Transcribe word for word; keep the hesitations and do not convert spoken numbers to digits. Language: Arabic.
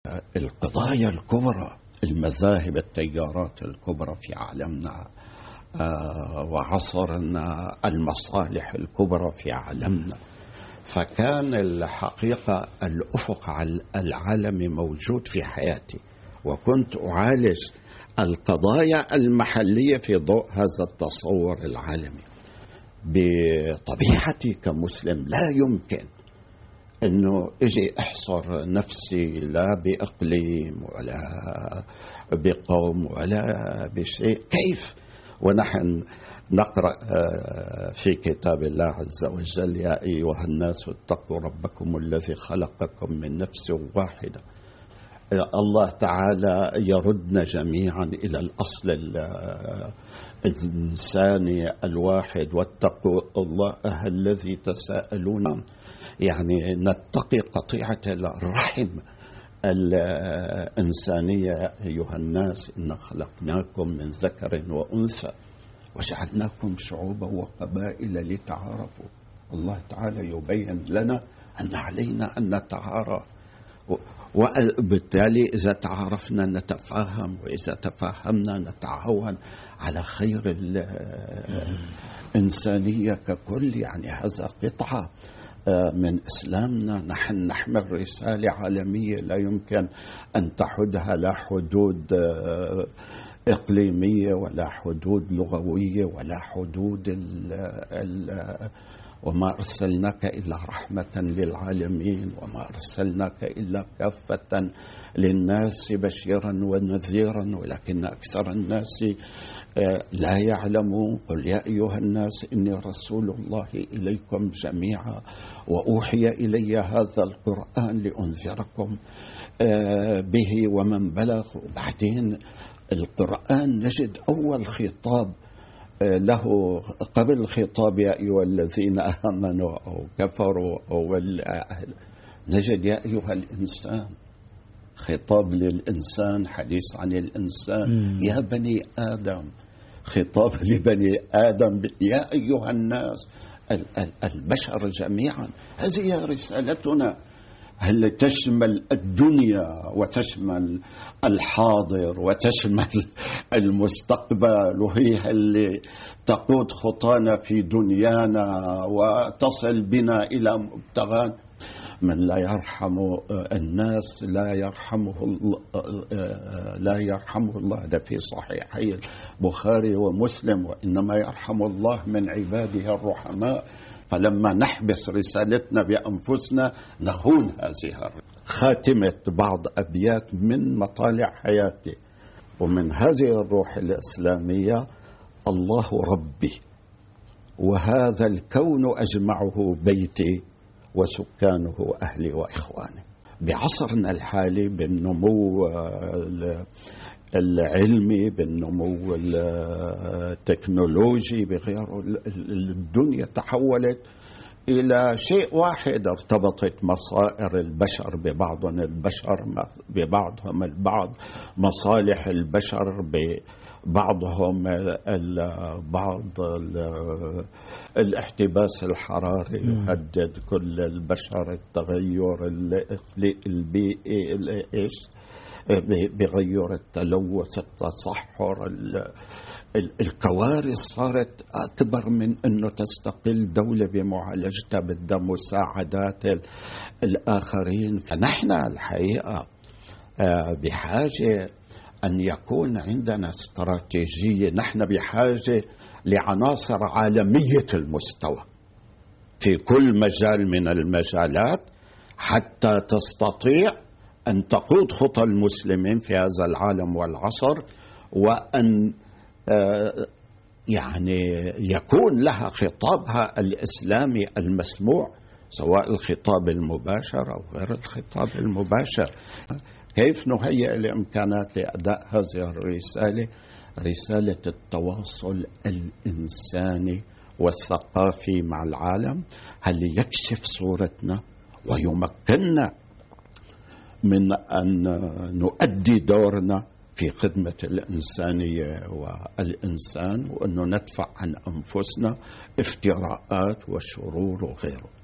القضايا الكبرى، المذاهب، التيارات الكبرى في عالمنا وعصرنا، المصالح الكبرى في عالمنا. فكان الحقيقة الأفق العالمي موجود في حياتي، وكنت أعالج القضايا المحلية في ضوء هذا التصور العالمي. بطبيعتي كمسلم لا يمكن أنه أجي أحصر نفسي لا بإقليم ولا بقوم ولا بشيء. كيف ونحن نقرأ في كتاب الله عز وجل: يا أيها الناس اتقوا ربكم الذي خلقكم من نفس واحدة. الله تعالى يردنا جميعا إلى الأصل الإنساني الواحد: واتقوا الله الذي تساءلون، يعني نتقي قطيعة الرحم الإنسانية. أيها الناس إن خلقناكم من ذكر وأنثى وجعلناكم شعوبا وقبائل لتعارفوا. الله تعالى يبين لنا أن علينا أن نتعارف، وبالتالي إذا تعارفنا نتفاهم، وإذا تفاهمنا نتعاون على خير الإنسانية ككل. يعني هذا قطعة من إسلامنا. نحن نحمل رسالة عالمية لا يمكن أن تحدها لا حدود إقليمية ولا حدود لغوية ولا حدود ال ال وما أرسلناك إلا رحمة للعالمين، وما أرسلناك إلا كافة للناس بشيرا ونذيرا، ولكن أكثر الناس لا يعلمون. قل يا أيها الناس إني رسول الله إليكم جميعا وأوحي إلي هذا القرآن لأنذركم به ومن بلغ. وبعدين القرآن نجد أول خطاب له قبل الخطاب يا أيها الذين آمنوا أو كفروا أو نجد يا أيها الإنسان، خطاب للإنسان، حديث عن الإنسان. م. يا بني آدم، خطاب لبني آدم. يا أيها الناس، البشر جميعا. هذه رسالتنا، هل تشمل الدنيا وتشمل الحاضر وتشمل المستقبل، وهي اللي تقود خطانا في دنيانا وتصل بنا إلى مبتغانا. من لا يرحم الناس لا يرحمه الله، لا يرحمه الله. ده في صحيحي البخاري ومسلم: وإنما يرحم الله من عباده الرحماء. فلما نحبس رسالتنا بأنفسنا نخون هذه. خاتمة بعض أبيات من مطالع حياتي ومن هذه الروح الإسلامية: الله ربي وهذا الكون أجمعه بيتي وسكانه أهلي وإخواني. بعصرنا الحالي بالنمو العلمي، بالنمو التكنولوجي، بغيره، الدنيا تحولت إلى شيء واحد. ارتبطت مصائر البشر ببعضهم البشر ببعضهم البعض، مصالح البشر ببعضهم البعض. الاحتباس الحراري يهدد كل البشر، التغير البيئي، ايش بغير التلوث، التصحر، الكوارث صارت أكبر من أنه تستقل دولة بمعالجتها، بدها مساعدات الآخرين. فنحن الحقيقة بحاجة أن يكون عندنا استراتيجية. نحن بحاجة لعناصر عالمية المستوى في كل مجال من المجالات حتى تستطيع أن تقود خطى المسلمين في هذا العالم والعصر، وأن يعني يكون لها خطابها الإسلامي المسموع، سواء الخطاب المباشر أو غير الخطاب المباشر. كيف نهيئ الإمكانات لأداء هذه الرسالة؟ رسالة التواصل الإنساني والثقافي مع العالم، هل يكشف صورتنا ويمكننا من أن نؤدي دورنا في خدمة الإنسانية والإنسان، وأنه ندفع عن أنفسنا افتراءات وشرور وغيره.